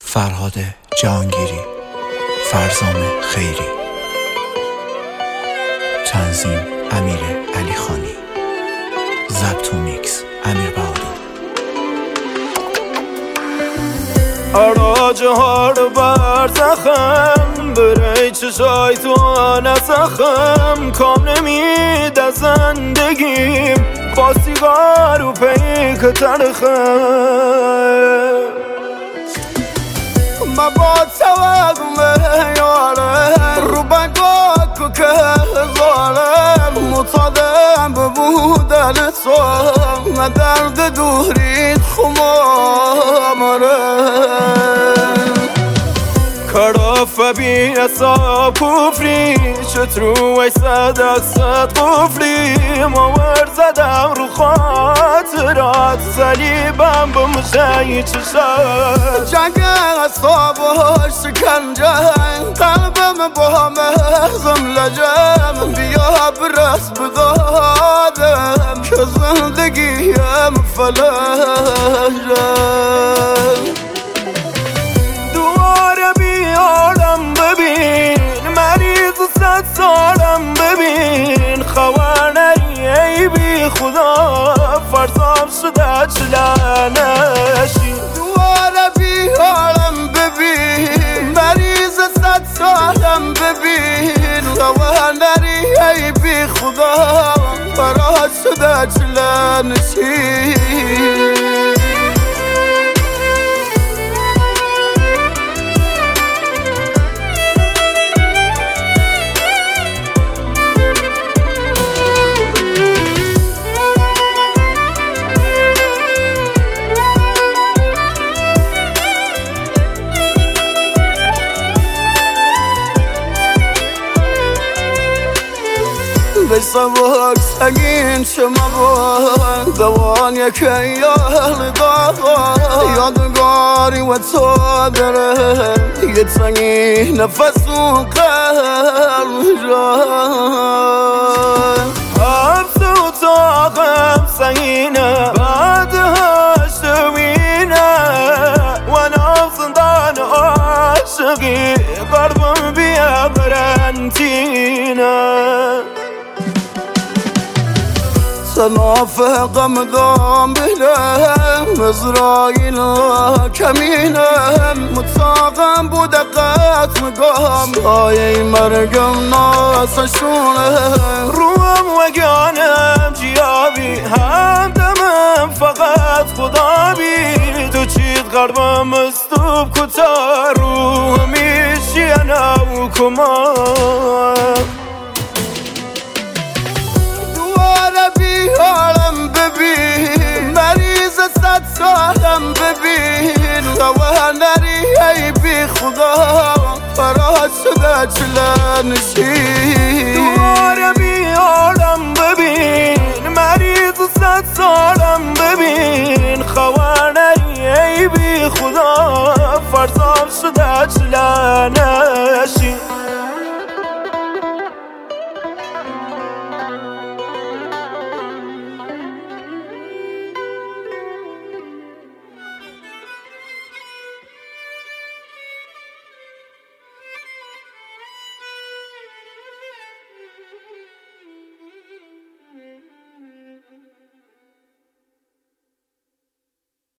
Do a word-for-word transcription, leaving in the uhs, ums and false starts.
فرهاد جهانگیری، فرزام خیری، تنظیم امیر علی خانی، ضبط و میکس امیر بهادر. اراج هار بر زخم برای چشای تو نسخم، کام نمید از زندگیم با سیگار و پیک تلخم. ما با توقم یاره رو بگاه که ظالم مطادم ببودن تو، نه درد دورید خمامره کراف بی اصاب کفری شترو ای صدق صد قفلی ماور زدم رو خاطرات صلیبم به مشایی چشات جنگ اصاب و شکنجه قلبم با مهزم لجم بیا برس بدادم که زندگیم فلجم دوباره بیارم ببین مریض صد سالم ببین خبر نری ای بی خدا فرزام شده چلنشی دوباره بیارم ببین مریض صد سالم ببین خبر نری ای بی خدا فرزام شده چلنشی. بسوار سگین شما با دوان یکی یال داغا یادگاری و تو داره یه سنگی نفس و قلب جان حبس و طاقم سنگینه بعد هشتوینه و نام زندان عاشقی قلبم بیا قرنطینه سنافقم دام بلم ازرائیل کمینم متساقم بوده قط مقام آیه مرگم ناسشونه روم و گانم جیابی همدمم فقط خدا بی تو چید قلبم استوب کتا رو همیشی انا و کمان بیارم ببین مریض صد سالم ببین خبر نری ای بی خدا فرات شده چلنشی دوباره بیارم ببین مریض صد سالم ببین خبر